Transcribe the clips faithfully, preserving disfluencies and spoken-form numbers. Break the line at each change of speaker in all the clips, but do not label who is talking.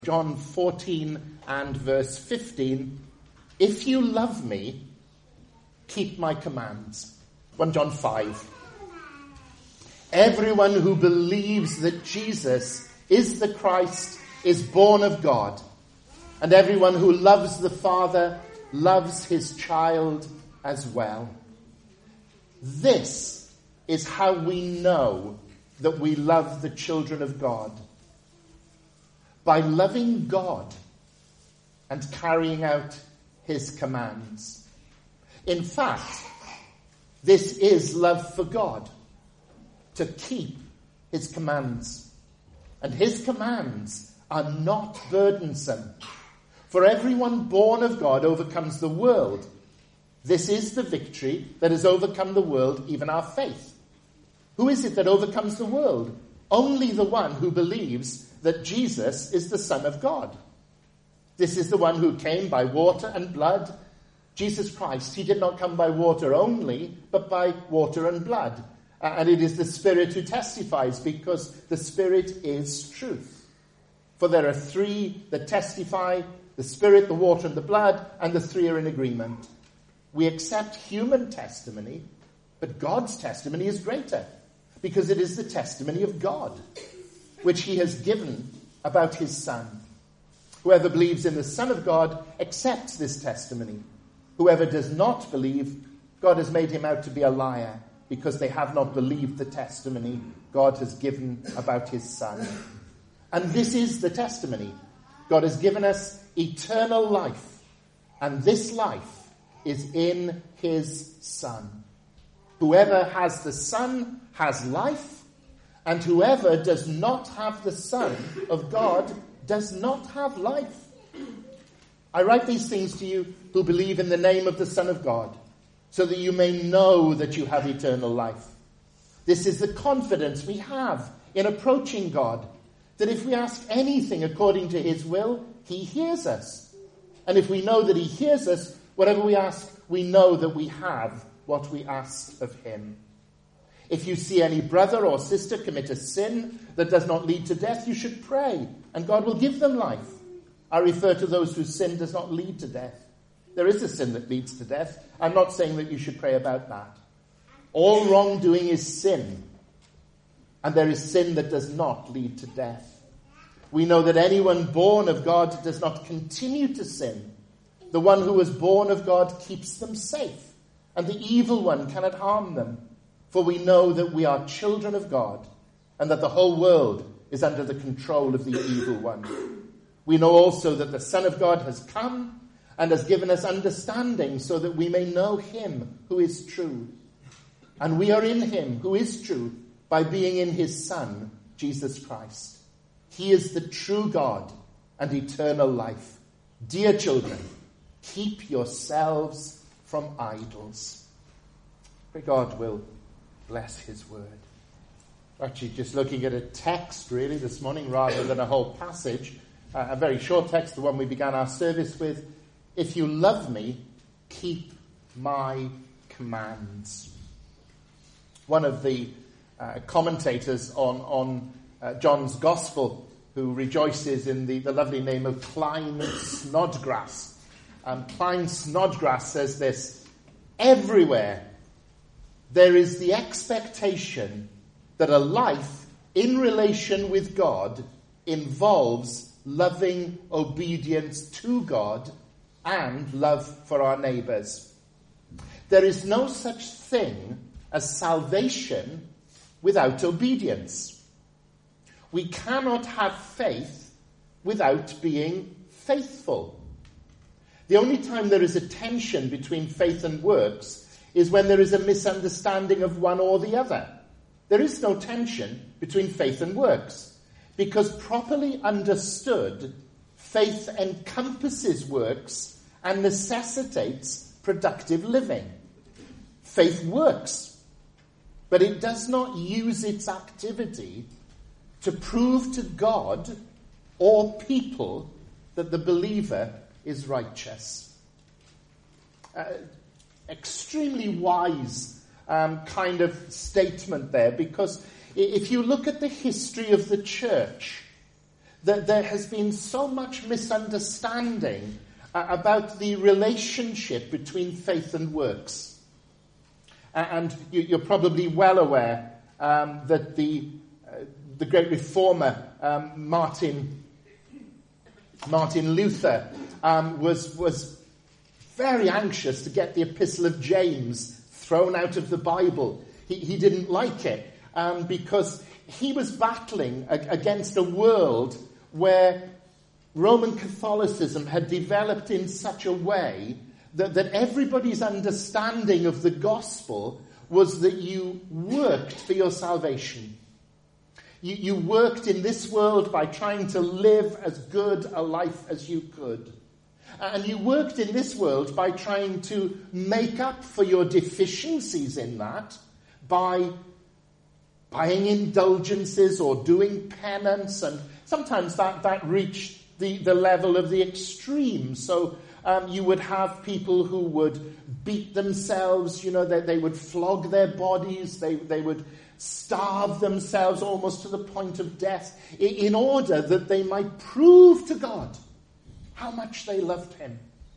John fourteen and verse fifteen, if you love me, keep my commands. First John five. Everyone who believes that Jesus is the Christ is born of God, and everyone who loves the Father loves his child as well. This is how we know that we love the children of God. By loving God and carrying out his commands. In fact, this is love for God, to keep his commands. And his commands are not burdensome. For everyone born of God overcomes the world. This is the victory that has overcome the world, even our faith. Who is it that overcomes the world? Only the one who believes that Jesus is the Son of God. This is the one who came by water and blood. Jesus Christ, he did not come by water only, but by water and blood. Uh, and it is the Spirit who testifies, because the Spirit is truth. For there are three that testify, the Spirit, the water, and the blood, and the three are in agreement. We accept human testimony, but God's testimony is greater, because it is the testimony of God, which he has given about his Son. Whoever believes in the Son of God accepts this testimony. Whoever does not believe, God has made him out to be a liar, because they have not believed the testimony God has given about his Son. And this is the testimony. God has given us eternal life, and this life is in his Son. Whoever has the Son has life, and whoever does not have the Son of God does not have life. I write these things to you who believe in the name of the Son of God, so that you may know that you have eternal life. This is the confidence we have in approaching God, that if we ask anything according to his will, he hears us. And if we know that he hears us, whatever we ask, we know that we have what we ask of him. If you see any brother or sister commit a sin that does not lead to death, you should pray, and God will give them life. I refer to those whose sin does not lead to death. There is a sin that leads to death. I'm not saying that you should pray about that. All wrongdoing is sin, and there is sin that does not lead to death. We know that anyone born of God does not continue to sin. The one who was born of God keeps them safe, and the evil one cannot harm them. For we know that we are children of God, and that the whole world is under the control of the evil one. We know also that the Son of God has come and has given us understanding, so that we may know him who is true. And we are in him who is true by being in his Son, Jesus Christ. He is the true God and eternal life. Dear children, keep yourselves from idols. Pray God will bless his word. Actually, just looking at a text really this morning rather than a whole passage. Uh, a very short text, the one we began our service with. If you love me, keep my commands. One of the uh, commentators on, on uh, John's Gospel, who rejoices in the, the lovely name of Klyne Snodgrass. Um, Klyne Snodgrass says this: everywhere there is the expectation that a life in relation with God involves loving obedience to God and love for our neighbours. There is no such thing as salvation without obedience. We cannot have faith without being faithful. The only time there is a tension between faith and works is when there is a misunderstanding of one or the other. There is no tension between faith and works, because properly understood, faith encompasses works and necessitates productive living. Faith works, but it does not use its activity to prove to God or people that the believer is righteous. Uh, extremely wise um, kind of statement there, because if you look at the history of the church, that there has been so much misunderstanding uh, about the relationship between faith and works. Uh, and you, you're probably well aware um, that the uh, the great reformer um, Martin Martin Luther um, was was very anxious to get the Epistle of James thrown out of the Bible. He, he didn't like it um, because he was battling a, against a world where Roman Catholicism had developed in such a way that, that everybody's understanding of the gospel was that you worked for your salvation. You, you worked in this world by trying to live as good a life as you could. And you worked in this world by trying to make up for your deficiencies in that by buying indulgences or doing penance. And sometimes that, that reached the, the level of the extreme. So um, you would have people who would beat themselves, you know, they, they would flog their bodies, they, they would starve themselves almost to the point of death in order that they might prove to God how much they loved him.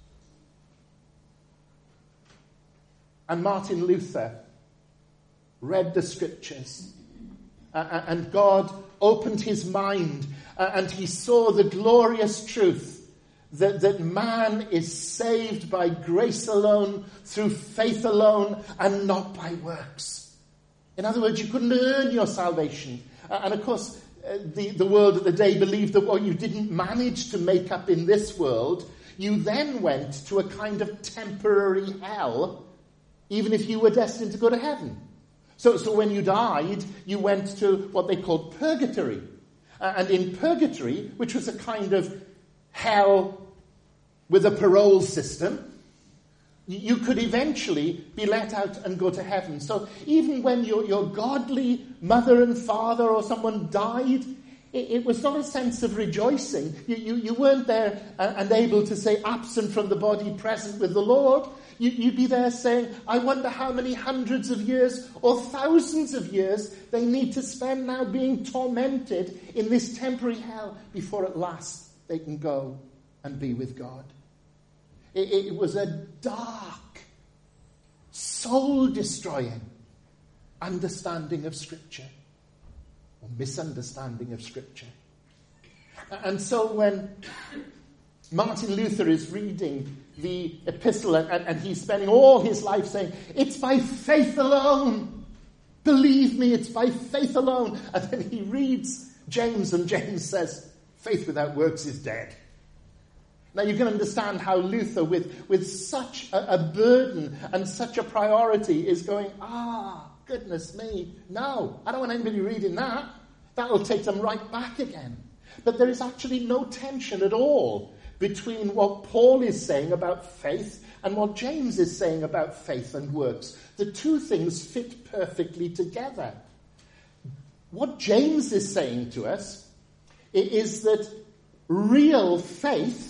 And Martin Luther read the scriptures, uh, and God opened his mind, uh, and he saw the glorious truth that, that man is saved by grace alone, through faith alone, and not by works. In other words, you couldn't earn your salvation. Uh, and of course, uh, the, the world of the day believed that what you didn't manage to make up in this world, you then went to a kind of temporary hell, even if you were destined to go to heaven. So, so when you died, you went to what they called purgatory. Uh, and in purgatory, which was a kind of hell with a parole system, you could eventually be let out and go to heaven. So even when your, your godly mother and father or someone died, it, it was not a sense of rejoicing. You, you, you weren't there and, and able to say, absent from the body, present with the Lord. You, you'd be there saying, I wonder how many hundreds of years or thousands of years they need to spend now being tormented in this temporary hell before at last they can go and be with God. It, it was a dark, soul-destroying understanding of Scripture, or misunderstanding of Scripture. And so when Martin Luther is reading the epistle, and, and he's spending all his life saying, it's by faith alone. Believe me, it's by faith alone. And then he reads James, and James says, faith without works is dead. Now you can understand how Luther, with, with such a, a burden and such a priority, is going, ah, goodness me, no, I don't want anybody reading that. That'll take them right back again. But there is actually no tension at all between what Paul is saying about faith and what James is saying about faith and works. The two things fit perfectly together. What James is saying to us is that real faith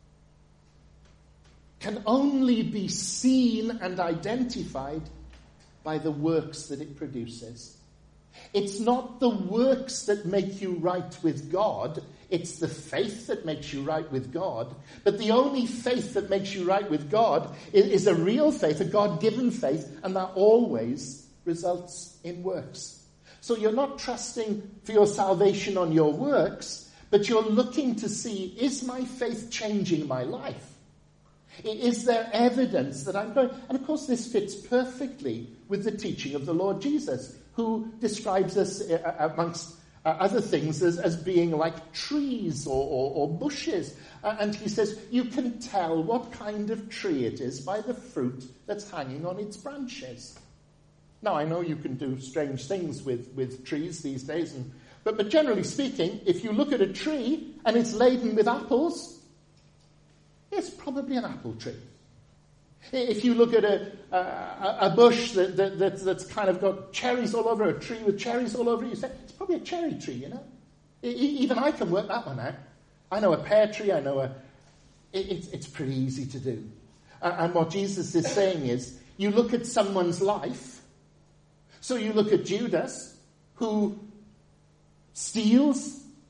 can only be seen and identified by the works that it produces. It's not the works that make you right with God, it's the faith that makes you right with God. But the only faith that makes you right with God is a real faith, a God-given faith, and that always results in works. So you're not trusting for your salvation on your works, but you're looking to see, is my faith changing my life? Is there evidence that I'm going? And of course this fits perfectly with the teaching of the Lord Jesus, who describes us, uh, amongst uh, other things, as, as being like trees or, or, or bushes. Uh, and he says, you can tell what kind of tree it is by the fruit that's hanging on its branches. Now, I know you can do strange things with, with trees these days, and, but, but generally speaking, if you look at a tree and it's laden with apples, it's probably an apple tree. If you look at a, a, a bush that, that, that, that's kind of got cherries all over, a tree with cherries all over it, you say, it's probably a cherry tree, you know. Even I can work that one out. I know a pear tree, I know a... It, it's, it's pretty easy to do. And what Jesus is saying is, you look at someone's life, so you look at Judas, who steals,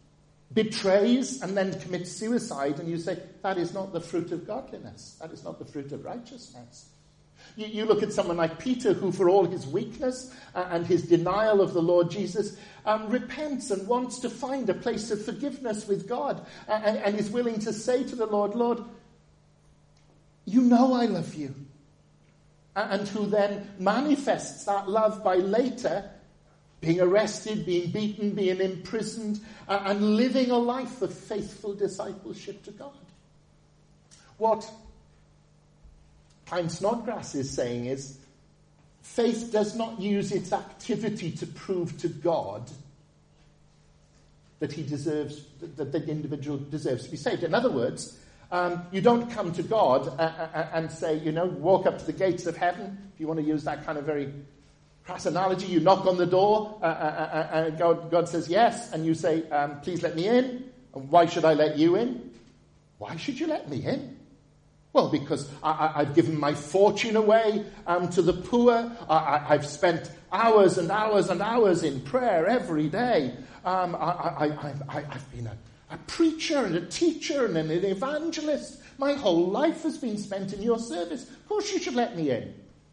betrays and then commits suicide, and you say, that is not the fruit of godliness. That is not the fruit of righteousness. You, you look at someone like Peter, who for all his weakness uh, and his denial of the Lord Jesus, um, repents and wants to find a place of forgiveness with God, uh, and, and is willing to say to the Lord, Lord, you know I love you. Uh, and who then manifests that love by later being arrested, being beaten, being imprisoned, uh, and living a life of faithful discipleship to God. What Pine Snodgrass is saying is, faith does not use its activity to prove to God that he deserves, that the individual deserves to be saved. In other words, um, you don't come to God uh, uh, and say, you know, walk up to the gates of heaven, if you want to use that kind of very crass analogy. You knock on the door, uh, uh, uh, and God, God says yes, and you say, um, please let me in. And why should I let you in? Why should you let me in? Well, because I, I, I've given my fortune away um, to the poor. I, I, I've spent hours and hours and hours in prayer every day. Um, I, I, I, I, I've been a, a preacher and a teacher and an evangelist. My whole life has been spent in your service. Of course you should let me in.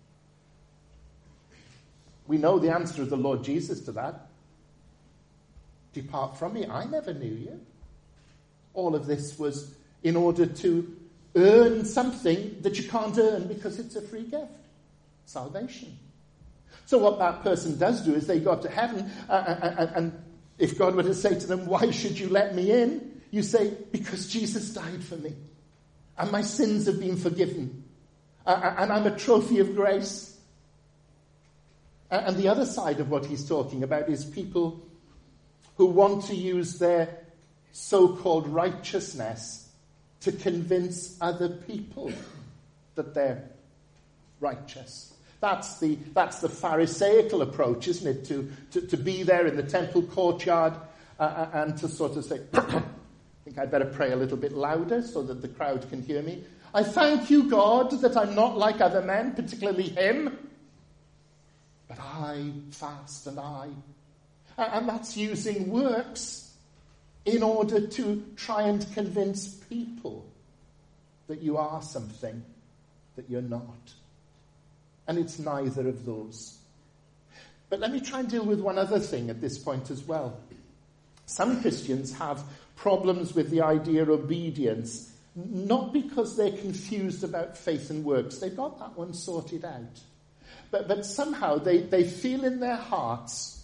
We know the answer of the Lord Jesus to that. Depart from me, I never knew you. All of this was in order to earn something that you can't earn because it's a free gift. Salvation. So what that person does do is they go up to heaven, uh, and, and if God were to say to them, why should you let me in? You say, because Jesus died for me. And my sins have been forgiven. Uh, and I'm a trophy of grace. And the other side of what he's talking about is people who want to use their so-called righteousness to convince other people that they're righteous. That's the, that's the Pharisaical approach, isn't it? To, to, to be there in the temple courtyard uh, and to sort of say, I think I'd better pray a little bit louder so that the crowd can hear me. I thank you, God, that I'm not like other men, particularly him. But I fast and I. And that's using works in order to try and convince people that you are something that you're not. And it's neither of those. But let me try and deal with one other thing at this point as well. Some Christians have problems with the idea of obedience, not because they're confused about faith and works. They've got that one sorted out. But, but somehow they, they feel in their hearts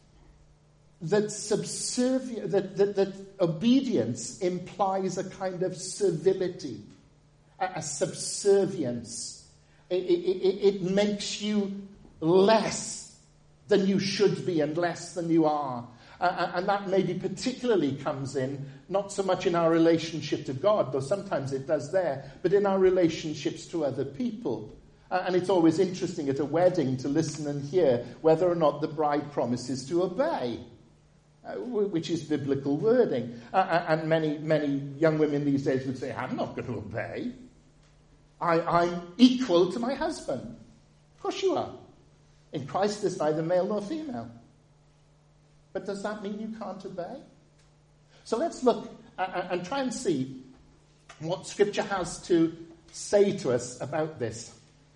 that, subservi- that, that, that obedience implies a kind of servility, a, a subservience. It, it, it makes you less than you should be and less than you are. Uh, and that maybe particularly comes in, not so much in our relationship to God, though sometimes it does there, but in our relationships to other people. Uh, and it's always interesting at a wedding to listen and hear whether or not the bride promises to obey, uh, which is biblical wording. Uh, and many, many young women these days would say, I'm not going to obey. I, I'm equal to my husband. Of course you are. In Christ there's neither male nor female. But does that mean you can't obey? So let's look uh, and try and see what Scripture has to say to us about this.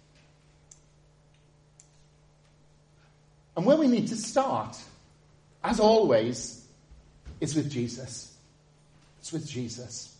And where we need to start, as always, is with Jesus. It's with Jesus.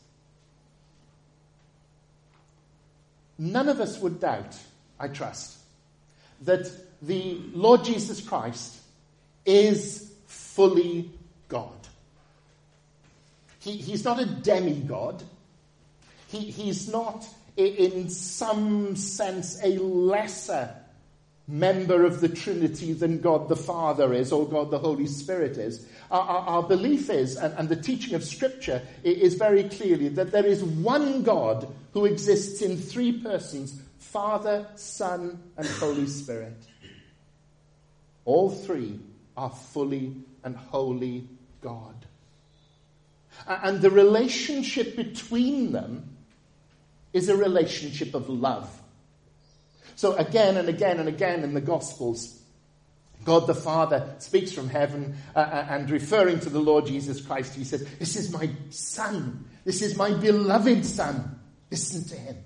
None of us would doubt, I trust, that the Lord Jesus Christ is fully God. He, he's not a demigod. He, he's not, in some sense, a lesser member of the Trinity than God the Father is or God the Holy Spirit is. Our, our, our belief is, and, and the teaching of Scripture is very clearly, that there is one God who exists in three persons, Father, Son, and Holy Spirit. All three are fully and wholly God. And the relationship between them is a relationship of love. So again and again and again in the Gospels, God the Father speaks from heaven uh, and referring to the Lord Jesus Christ, he says, this is my Son. This is my beloved Son. Listen to him.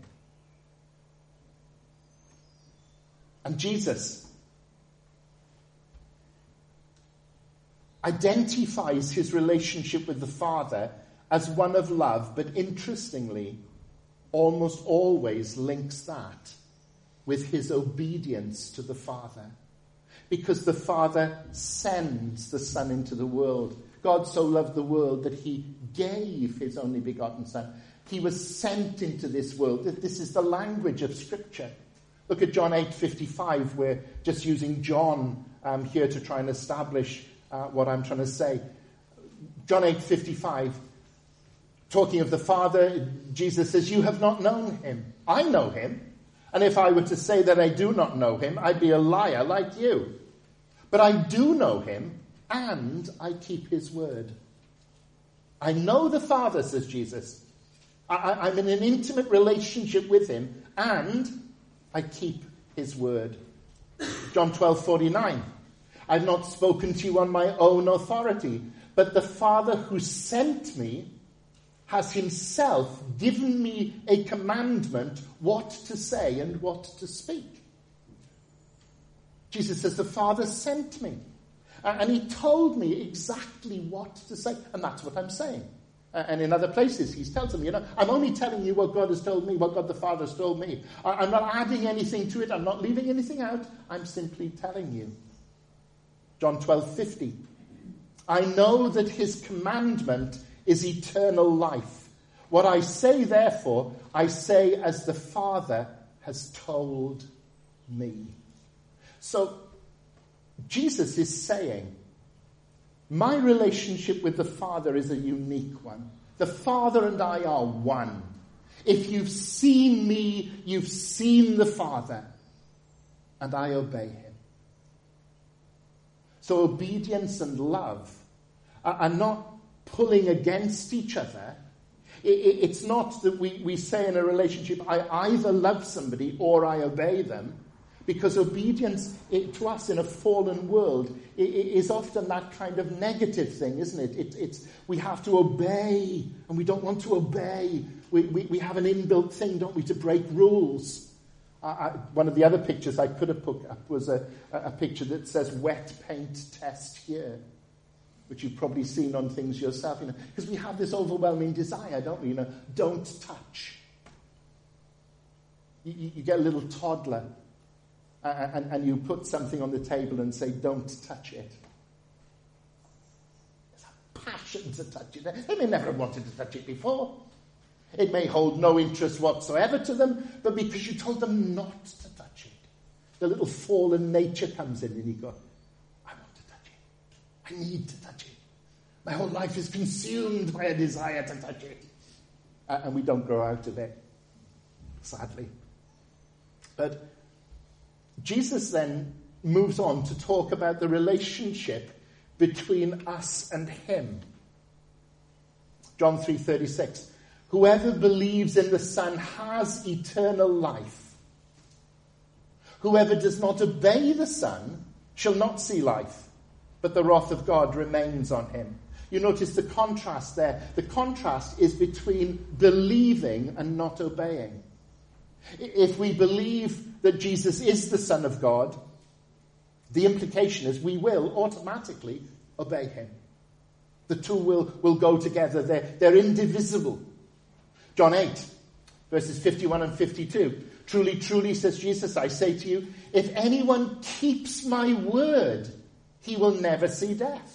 And Jesus identifies his relationship with the Father as one of love, but interestingly, almost always links that with his obedience to the Father. Because the Father sends the Son into the world. God so loved the world that he gave his only begotten Son. He was sent into this world. This is the language of Scripture. Look at John eight fifty-five. We're just using John um, here to try and establish uh, what I'm trying to say. John eight fifty-five, talking of the Father, Jesus says, you have not known him. I know him. And if I were to say that I do not know him, I'd be a liar like you. But I do know him, and I keep his word. I know the Father, says Jesus. I, I'm in an intimate relationship with him, and I keep his word. John twelve forty-nine. I've not spoken to you on my own authority, but the Father who sent me has himself given me a commandment what to say and what to speak. Jesus says, the Father sent me. And he told me exactly what to say. And that's what I'm saying. And in other places, he tells them, you know, I'm only telling you what God has told me, what God the Father has told me. I'm not adding anything to it. I'm not leaving anything out. I'm simply telling you. John twelve fifty. I know that his commandment is eternal life. What I say, therefore, I say as the Father has told me. So, Jesus is saying, my relationship with the Father is a unique one. The Father and I are one. If you've seen me, you've seen the Father, and I obey him. So obedience and love are not pulling against each other. It's not that we, we say in a relationship, I either love somebody or I obey them. Because obedience it, to us in a fallen world it, it is often that kind of negative thing, isn't it? it? It's we have to obey, and we don't want to obey. We, we, we have an inbuilt thing, don't we, to break rules. I, I, one of the other pictures I could have put up was a, a picture that says wet paint test here, which you've probably seen on things yourself, you know, because we have this overwhelming desire, don't we? You know, don't touch. You, you get a little toddler. Uh, and, and you put something on the table and say, don't touch it. There's a passion to touch it. They may never have wanted to touch it before. It may hold no interest whatsoever to them, but because you told them not to touch it, the little fallen nature comes in and you go, I want to touch it. I need to touch it. My whole life is consumed by a desire to touch it. Uh, and we don't grow out of it, sadly. But Jesus then moves on to talk about the relationship between us and him. John three thirty-six. Whoever believes in the Son has eternal life. Whoever does not obey the Son shall not see life, but the wrath of God remains on him. You notice the contrast there. The contrast is between believing and not obeying. If we believe that Jesus is the Son of God, the implication is we will automatically obey him. The two will, will go together. They're, they're indivisible. John eight, verses fifty-one and fifty-two. Truly, truly, says Jesus, I say to you, if anyone keeps my word, he will never see death.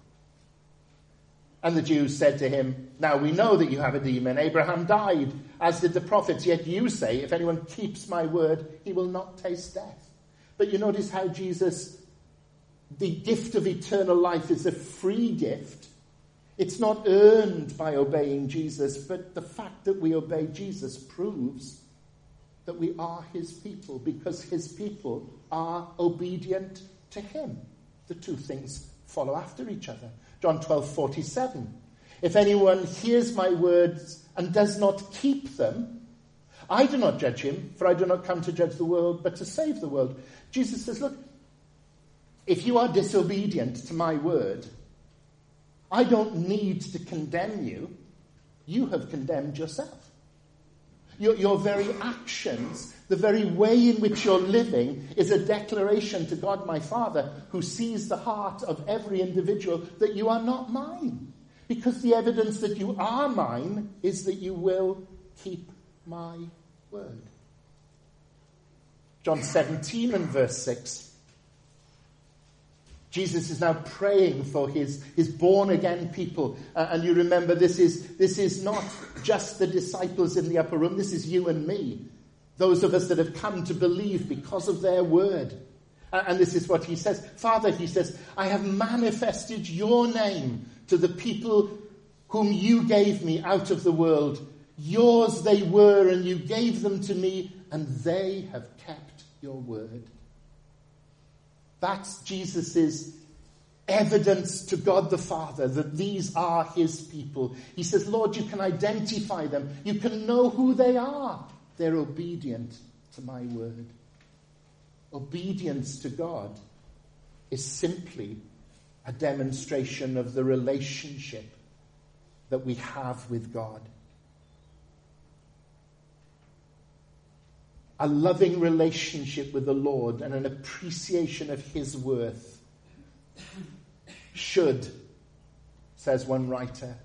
And the Jews said to him, now we know that you have a demon. Abraham died, as did the prophets. Yet you say, if anyone keeps my word, he will not taste death. But you notice how Jesus, the gift of eternal life is a free gift. It's not earned by obeying Jesus, but the fact that we obey Jesus proves that we are his people, because his people are obedient to him. The two things follow after each other. John twelve forty-seven. If anyone hears my words and does not keep them, I do not judge him, for I do not come to judge the world, but to save the world. Jesus says, look, if you are disobedient to my word, I don't need to condemn you. You have condemned yourself. Your, your very actions, the very way in which you're living, is a declaration to God my Father, who sees the heart of every individual, that you are not mine. Because the evidence that you are mine is that you will keep my word. John seventeen and verse six. Jesus is now praying for his, his born-again people. Uh, and you remember, this is, this is not just the disciples in the upper room. This is you and me. Those of us that have come to believe because of their word. Uh, and this is what he says. Father, he says, I have manifested your name to the people whom you gave me out of the world. Yours they were, and you gave them to me, and they have kept your word. That's Jesus' evidence to God the Father that these are his people. He says, Lord, you can identify them. You can know who they are. They're obedient to my word. Obedience to God is simply a demonstration of the relationship that we have with God. A loving relationship with the Lord and an appreciation of his worth should, says one writer,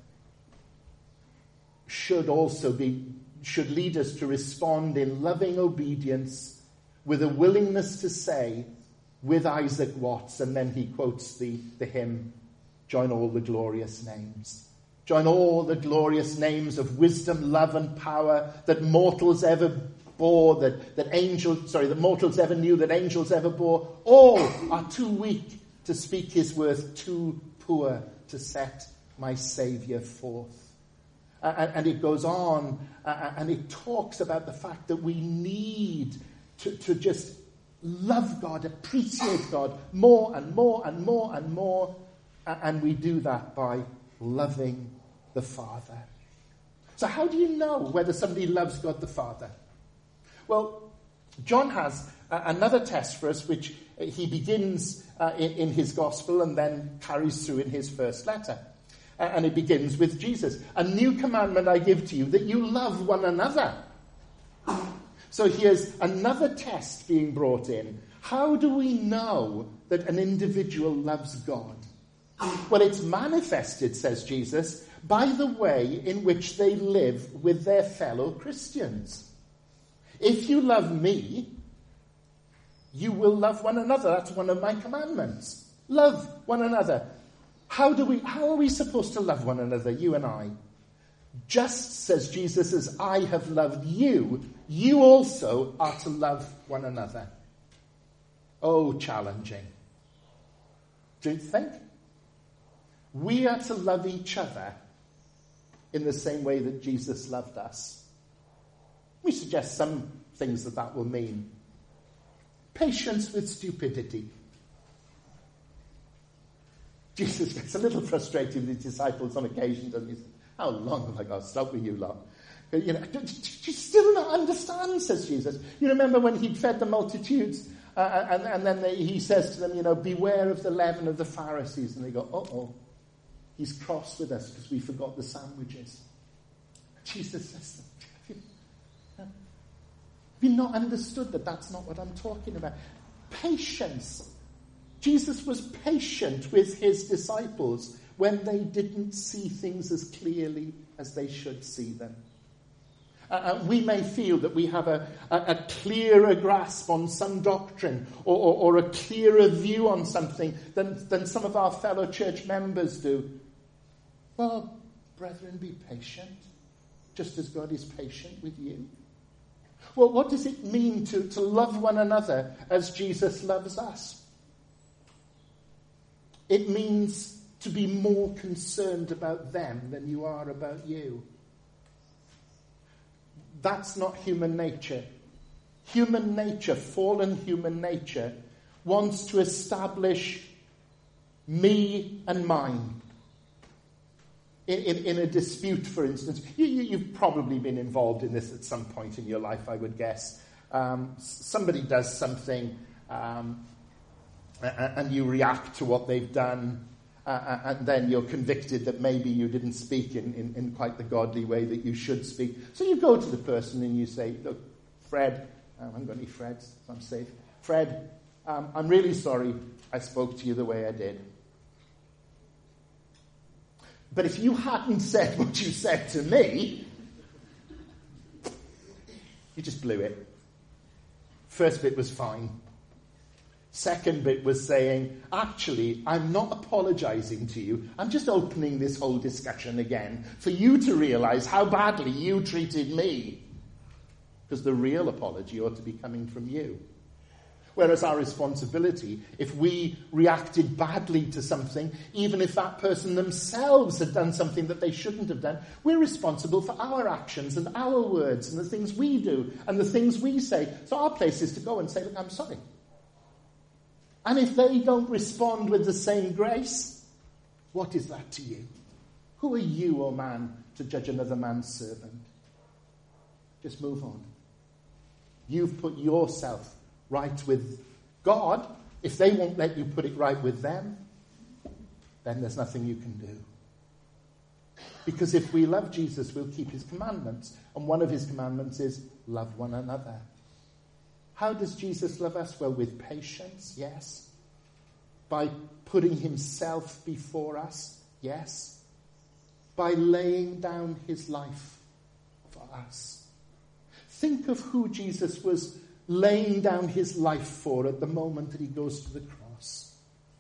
should also be, should lead us to respond in loving obedience with a willingness to say, with Isaac Watts, and then he quotes the, the hymn, join all the glorious names. Join all the glorious names of wisdom, love, and power that mortals ever bore, that, that angels, sorry, that mortals ever knew, that angels ever bore. All are too weak to speak his worth, too poor to set my Saviour forth. Uh, and, and it goes on, uh, and it talks about the fact that we need to, to just love God, appreciate God more and more and more and more. Uh, and we do that by loving the Father. So how do you know whether somebody loves God the Father? Well, John has uh, another test for us, which uh, he begins uh, in, in his gospel and then carries through in his first letter. Uh, and it begins with Jesus. A new commandment I give to you, that you love one another. So here's another test being brought in. How do we know that an individual loves God? Well, it's manifested, says Jesus, by the way in which they live with their fellow Christians. If you love me, you will love one another. That's one of my commandments. Love one another. How do we, how are we supposed to love one another, you and I? Just, says Jesus, as I have loved you, you also are to love one another. Oh, challenging. Do you think? We are to love each other in the same way that Jesus loved us. We suggest some things that that will mean. Patience with stupidity. Jesus gets a little frustrated with his disciples on occasion, doesn't he? How long have I got to stop with you lot? You know, do you still not understand, says Jesus. You remember when he'd fed the multitudes, uh, and, and then they, he says to them, you know, beware of the leaven of the Pharisees. And they go, uh-oh, he's cross with us because we forgot the sandwiches. Jesus says, have you not understood that that's not what I'm talking about? Patience. Jesus was patient with his disciples when they didn't see things as clearly as they should see them. Uh, we may feel that we have a, a, a clearer grasp on some doctrine or, or, or a clearer view on something than, than some of our fellow church members do. Well, brethren, be patient, just as God is patient with you. Well, what does it mean to, to love one another as Jesus loves us? It means to be more concerned about them than you are about you. That's not human nature. Human nature, fallen human nature, wants to establish me and mine. In, in, in a dispute, for instance, you, you, you've probably been involved in this at some point in your life, I would guess. Um, somebody does something, um, and you react to what they've done, uh, and then you're convicted that maybe you didn't speak in, in, in quite the godly way that you should speak. So you go to the person and you say, look, Fred, um, I haven't got any Freds, so I'm safe. Fred, um, I'm really sorry I spoke to you the way I did. But if you hadn't said what you said to me, you just blew it. First bit was fine. Second bit was saying, actually, I'm not apologizing to you. I'm just opening this whole discussion again for you to realize how badly you treated me. Because the real apology ought to be coming from you. Whereas our responsibility, if we reacted badly to something, even if that person themselves had done something that they shouldn't have done, we're responsible for our actions and our words and the things we do and the things we say. So our place is to go and say, look, I'm sorry. And if they don't respond with the same grace, what is that to you? Who are you, O man, to judge another man's servant? Just move on. You've put yourself right with God. If they won't let you put it right with them, then there's nothing you can do. Because if we love Jesus, we'll keep his commandments. And one of his commandments is love one another. How does Jesus love us? Well, with patience, yes. By putting himself before us, yes. By laying down his life for us. Think of who Jesus was laying down his life for at the moment that he goes to the cross.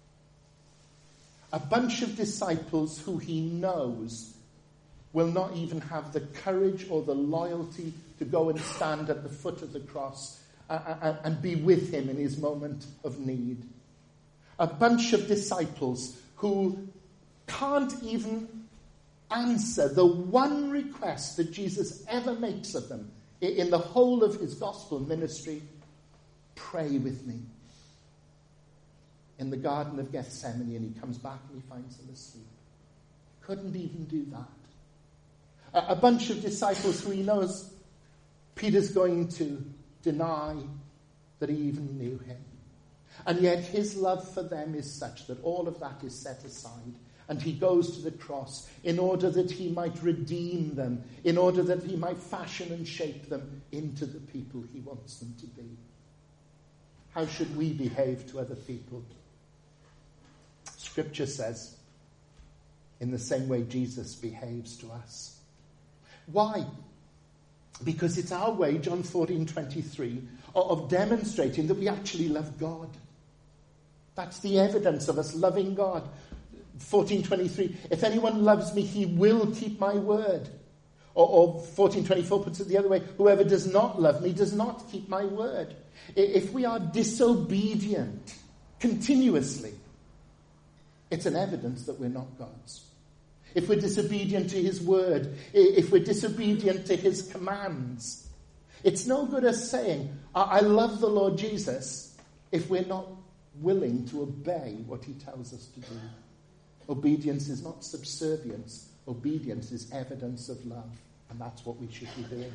A bunch of disciples who he knows will not even have the courage or the loyalty to go and stand at the foot of the cross and be with him in his moment of need. A bunch of disciples who can't even answer the one request that Jesus ever makes of them in the whole of his gospel ministry: pray with me. In the Garden of Gethsemane, and he comes back and he finds them asleep. Couldn't even do that. A, a bunch of disciples who he knows Peter's going to deny that he even knew him. And yet his love for them is such that all of that is set aside. And he goes to the cross in order that he might redeem them, in order that he might fashion and shape them into the people he wants them to be. How should we behave to other people? Scripture says, in the same way Jesus behaves to us. Why? Because it's our way, John fourteen twenty-three, of demonstrating that we actually love God. That's the evidence of us loving God. fourteen twenty-three, if anyone loves me, he will keep my word. Or, or fourteen twenty-four puts it the other way, whoever does not love me does not keep my word. If we are disobedient continuously, it's an evidence that we're not God's. If we're disobedient to his word, if we're disobedient to his commands, it's no good us saying, I love the Lord Jesus, if we're not willing to obey what he tells us to do. Obedience is not subservience. Obedience is evidence of love. And that's what we should be doing.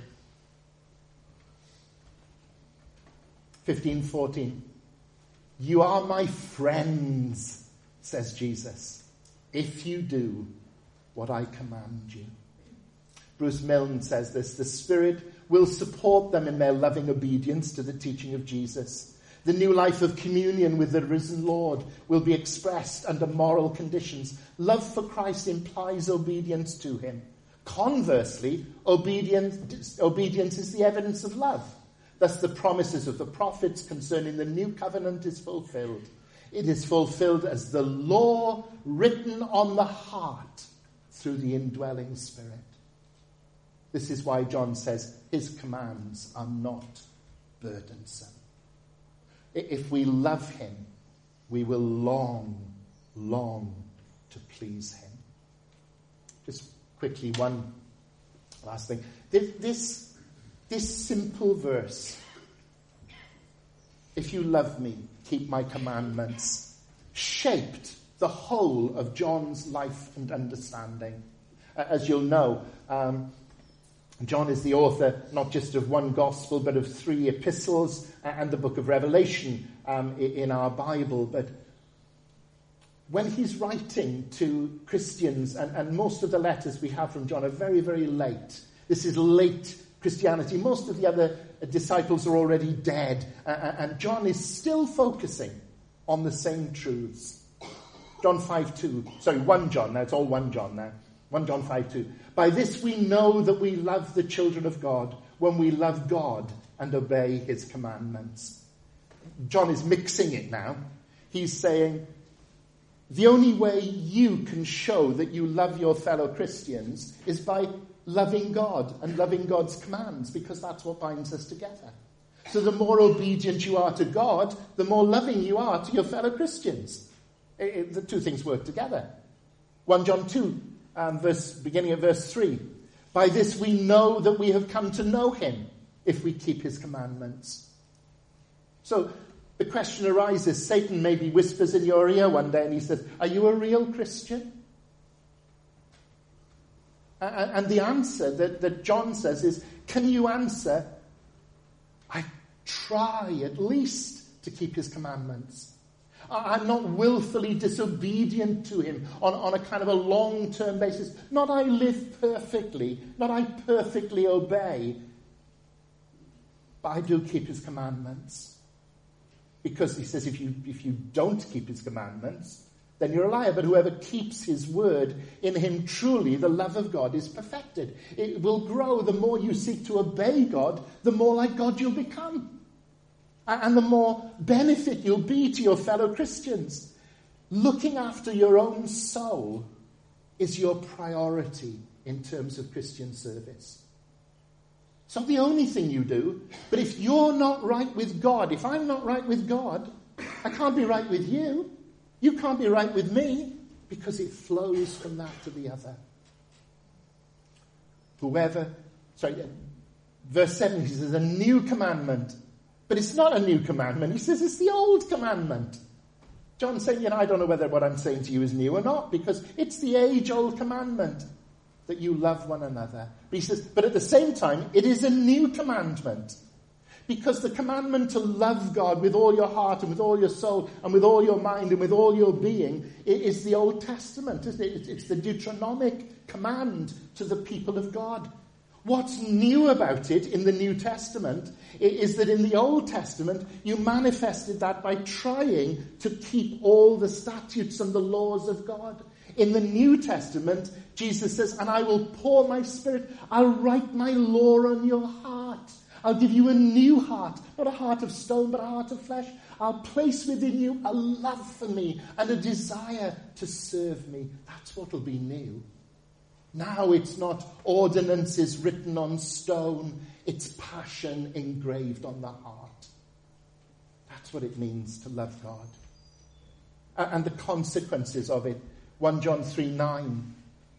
fifteen fourteen. You are my friends, says Jesus, if you do what I command you. Bruce Milne says this: the Spirit will support them in their loving obedience to the teaching of Jesus. The new life of communion with the risen Lord will be expressed under moral conditions. Love for Christ implies obedience to him. Conversely, obedience, obedience is the evidence of love. Thus the promises of the prophets concerning the new covenant is fulfilled. It is fulfilled as the law written on the heart through the indwelling Spirit. This is why John says his commands are not burdensome. If we love him, we will long, long to please him. Just quickly, one last thing. This, this, this simple verse, if you love me, keep my commandments, shaped the whole of John's life and understanding. As you'll know, um, John is the author not just of one gospel, but of three epistles and the book of Revelation um, in our Bible. But when he's writing to Christians, and, and most of the letters we have from John are very, very late. This is late Christianity. Most of the other disciples are already dead. Uh, and John is still focusing on the same truths. John five two. Sorry, First John. Now it's all First John now. First John five two. By this we know that we love the children of God, when we love God and obey his commandments. John is mixing it now. He's saying, the only way you can show that you love your fellow Christians is by loving God and loving God's commands, because that's what binds us together. So the more obedient you are to God, the more loving you are to your fellow Christians. It, it, the two things work together. First John two, um, verse, beginning at verse three. By this we know that we have come to know him, if we keep his commandments. So the question arises, Satan maybe whispers in your ear one day and he says, are you a real Christian? And the answer that, that John says is, can you answer, I try at least to keep his commandments. I'm not willfully disobedient to him on, on a kind of a long-term basis. Not I live perfectly, not I perfectly obey, but I do keep his commandments. Because he says if you if you don't keep his commandments, then you're a liar. But whoever keeps his word, in him truly the love of God is perfected. It will grow. The more you seek to obey God, the more like God you'll become. And the more benefit you'll be to your fellow Christians. Looking after your own soul is your priority in terms of Christian service. It's not the only thing you do, but if you're not right with God, if I'm not right with God, I can't be right with you. You can't be right with me, because it flows from that to the other. Whoever, sorry, verse seven, he says, a new commandment. But it's not a new commandment. He says it's the old commandment. John's saying, you know, I don't know whether what I'm saying to you is new or not, because it's the age-old commandment that you love one another. But he says, but at the same time, it is a new commandment. Because the commandment to love God with all your heart and with all your soul and with all your mind and with all your being is the Old Testament, isn't it? It's the Deuteronomic command to the people of God. What's new about it in the New Testament is that in the Old Testament, you manifested that by trying to keep all the statutes and the laws of God. In the New Testament, Jesus says, and I will pour my spirit, I'll write my law on your heart. I'll give you a new heart, not a heart of stone, but a heart of flesh. I'll place within you a love for me and a desire to serve me. That's what will be new. Now it's not ordinances written on stone, it's passion engraved on the heart. That's what it means to love God. And the consequences of it, First John three nine.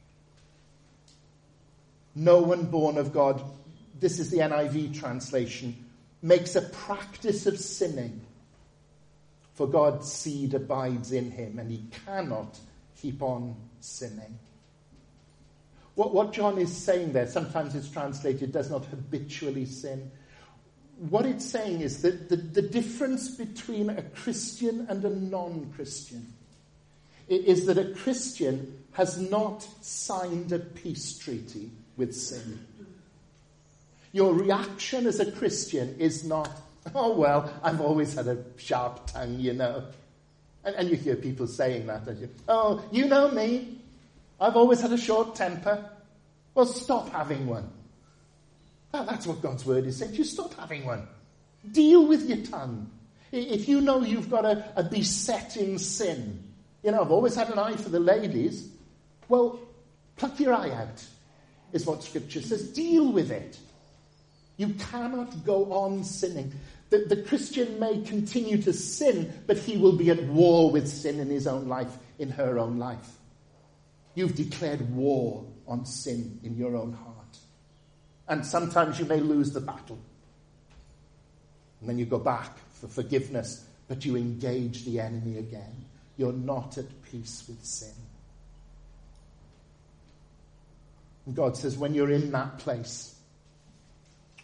No one born of God, this is the N I V translation, makes a practice of sinning, for God's seed abides in him, and he cannot keep on sinning. What, what John is saying there, sometimes it's translated, does not habitually sin. What it's saying is that the, the difference between a Christian and a non-Christian is that a Christian has not signed a peace treaty with sin. Your reaction as a Christian is not, oh, well, I've always had a sharp tongue, you know. And, and you hear people saying that, don't you? Oh, you know me. I've always had a short temper. Well, stop having one. Well, that's what God's word is saying. You stop having one. Deal with your tongue. If you know you've got a, a besetting sin, you know, I've always had an eye for the ladies, well, pluck your eye out, is what Scripture says. Deal with it. You cannot go on sinning. The, the Christian may continue to sin, but he will be at war with sin in his own life, in her own life. You've declared war on sin in your own heart. And sometimes you may lose the battle. And then you go back for forgiveness, but you engage the enemy again. You're not at peace with sin. And God says, when you're in that place,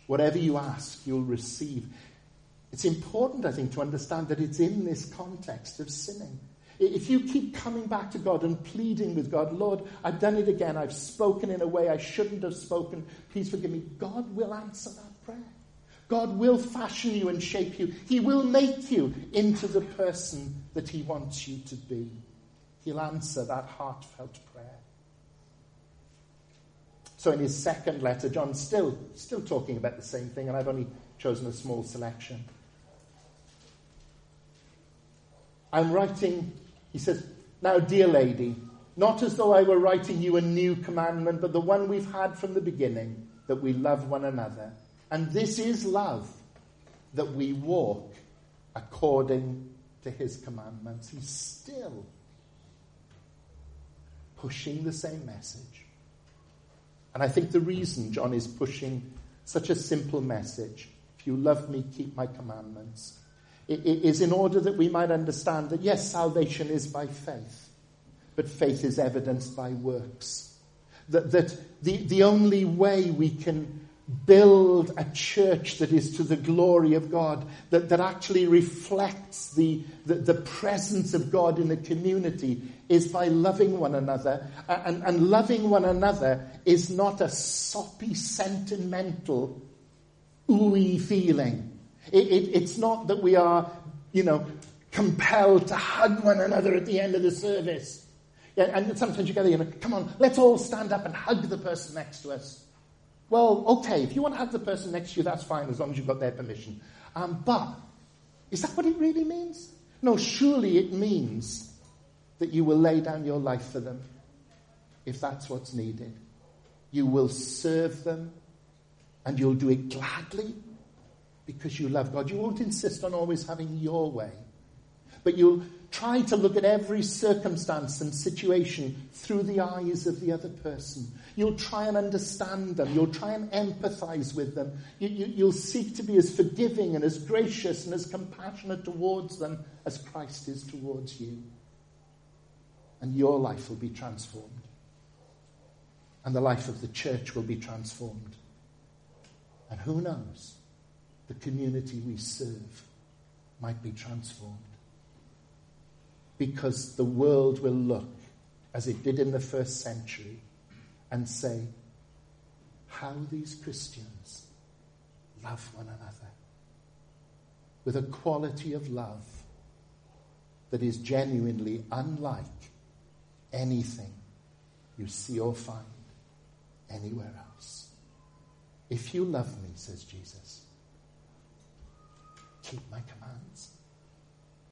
Whatever you ask, you'll receive. It's important, I think, to understand that it's in this context of sinning. If you keep coming back to God and pleading with God, Lord, I've done it again. I've spoken in a way I shouldn't have spoken. Please forgive me. God will answer that prayer. God will fashion you and shape you. He will make you into the person that he wants you to be. He'll answer that heartfelt prayer. So in his second letter, John's still, still talking about the same thing, and I've only chosen a small selection. I'm writing, he says, now, dear lady, not as though I were writing you a new commandment, but the one we've had from the beginning, that we love one another. And this is love, that we walk according to his commandments. He's still pushing the same message. And I think the reason John is pushing such a simple message, if you love me, keep my commandments, it, it is in order that we might understand that, yes, salvation is by faith, but faith is evidenced by works. That, that the, the only way we can build a church that is to the glory of God, that, that actually reflects the, the, the presence of God in the community, is by loving one another. And, and loving one another is not a soppy, sentimental, ooey feeling. It, it, it's not that we are, you know, compelled to hug one another at the end of the service. Yeah, and sometimes you get there, you know, come on, let's all stand up and hug the person next to us. Well, okay, if you want to hug the person next to you, that's fine, as long as you've got their permission. Um, but is that what it really means? No, surely it means that you will lay down your life for them, if that's what's needed. You will serve them, and you'll do it gladly, because you love God. You won't insist on always having your way, but you'll try to look at every circumstance and situation through the eyes of the other person. You'll try and understand them. You'll try and empathize with them. You, you, you'll seek to be as forgiving and as gracious and as compassionate towards them as Christ is towards you. And your life will be transformed. And the life of the church will be transformed. And who knows, the community we serve might be transformed. Because the world will look, as it did in the first century, and say, how these Christians love one another with a quality of love that is genuinely unlike anything you see or find anywhere else. If you love me, says Jesus, keep my commands.